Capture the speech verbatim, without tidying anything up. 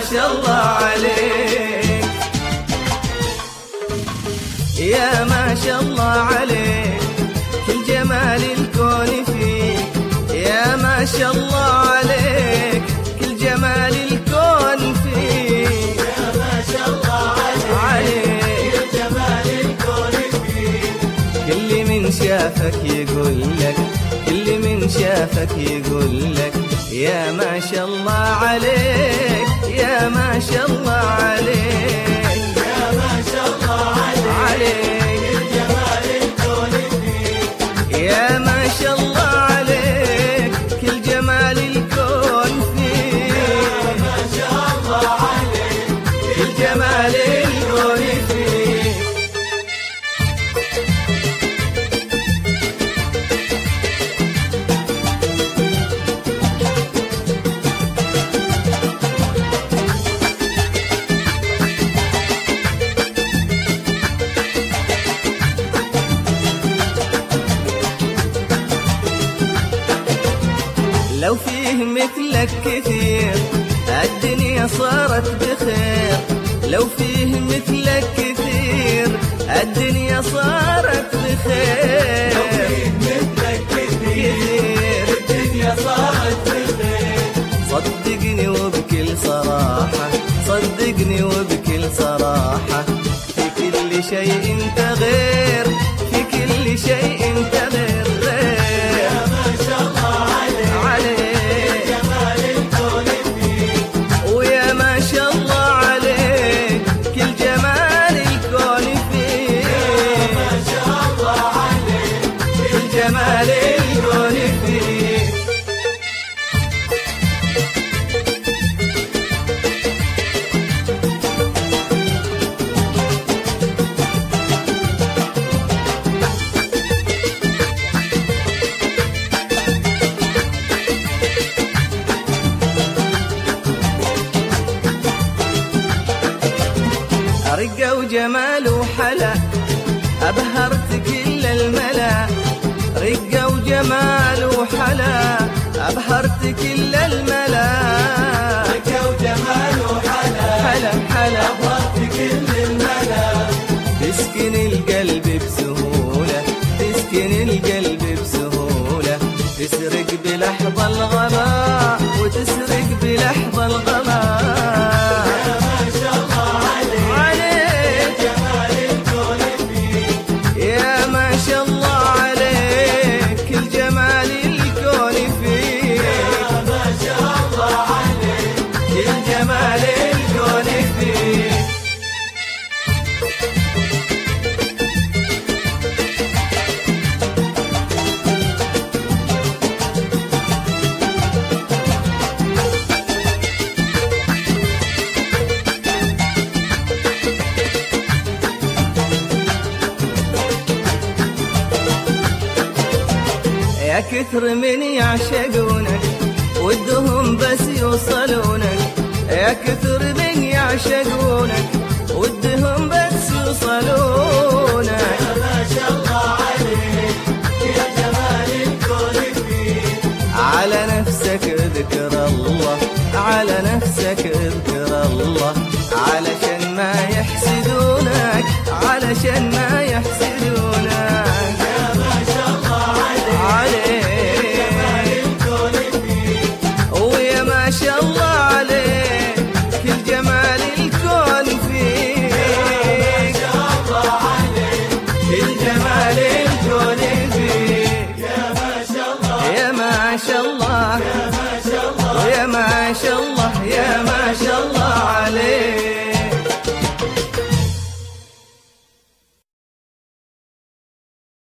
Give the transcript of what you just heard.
شاء الله عليك، يا ما شاء الله عليك، كل جمال الكون فيك، يا ما شاء الله عليك، كل جمال الكون فيك، يا ما شاء الله عليك، كل جمال الكون فيك. كل من شافك يقول لك، كل من شافك يقول لك، يا ما شاء الله عليك، يا ما شاء الله عليك، يا ما شاء الله عليك، كل جمال الكون فيك. يا ما شاء الله عليك، كل جمال الكون فيك، يا ما شاء الله عليك، كل جمال الكون فيك. لو فيه مثلك كثير الدنيا صارت بخير، لو فيه مثلك كثير الدنيا صارت بخير، لو فيه مثلك كثير الدنيا صارت بخير. صدقني وبكل صراحة، صدقني وبكل صراحة، في كل شيء انت غير، في كل شيء انت غير غير. يا ما شاء الله عليك، جمال الكون فيك. ويا ما شاء الله عليك، كل جمال الكون فيك، يا ما شاء الله عليك، كل جمال الكون فيك. رقة وجمال وحلا أبهرت كل الملا، رقة وجمال وحلا أبهرت كل الملا، رقة وجمال وحلا حلا حلا أبهرت كل الملا. تسكن القلب بسهولة، تسكن القلب بسهولة، تسرق بلحظة الغباء وتسرق بلحظة الغباء. يا ما شاء الله عليك، جمال الكون فيك. يا ما شاء الله عليك، كل جمال الكون فيك، يا ما شاء الله عليك، كل جمال الكون فيك. يا كثر من يعشقونك ودهم بس يوصلونك، يا كثر من يعشقونك ودهم بس يوصلونك. يا ما شاء الله عليك، يا جمال الكون فيك. على نفسك اذكر الله، على نفسك اذكر الله، علشان ما يحسدونك، علشان ما يحسدونك.